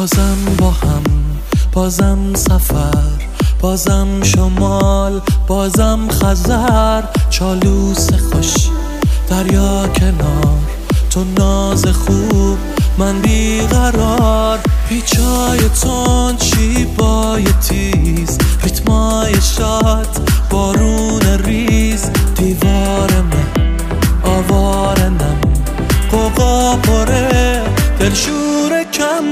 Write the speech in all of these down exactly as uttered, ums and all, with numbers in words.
بازم با هم، بازم سفر، بازم شمال، بازم خزر. چالوس خوش دریا کنار، تو ناز خوب من بیقرار. پیچای تند شیبای تیز، ریتمای شاد بارون ریز. دیوار من آوارنم، قوقا پره دلشور کم.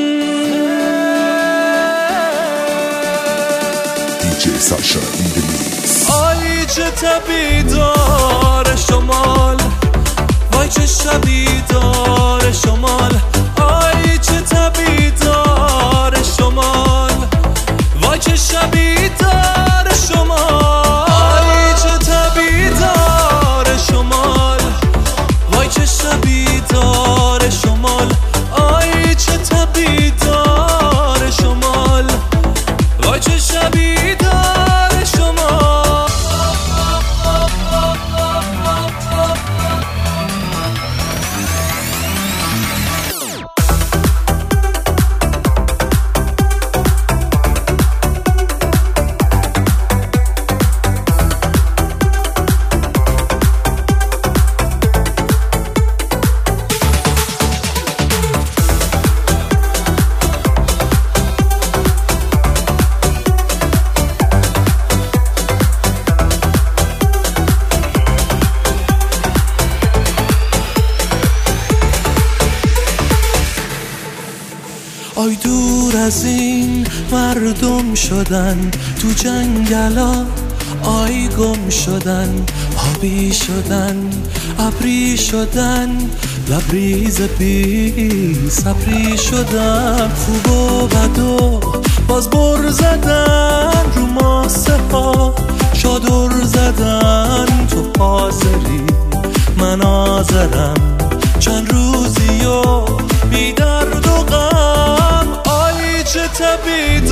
دیجی ساشا این دی میکس. آی چه تبی دار شمال، وای چه شبی دار شمال. آی چه تبی دار شمال، وای چه شبی دار شمال. آی چه تبی دار شمال، وای چه شبی دار شمال. آی چه تبی دار شمال، وای چه شبی دار شمال. آی دور از این مردم شدن تو جنگلا، آی گم شدن، آبی شدن، ابری شدن، لبریز بی صبری شدن. خوب و بد و باز بر زدن رو ماسه ها، چادر زدن تو حاضری من آذرم. چند روزی و بی درد و غم، آی چه تبی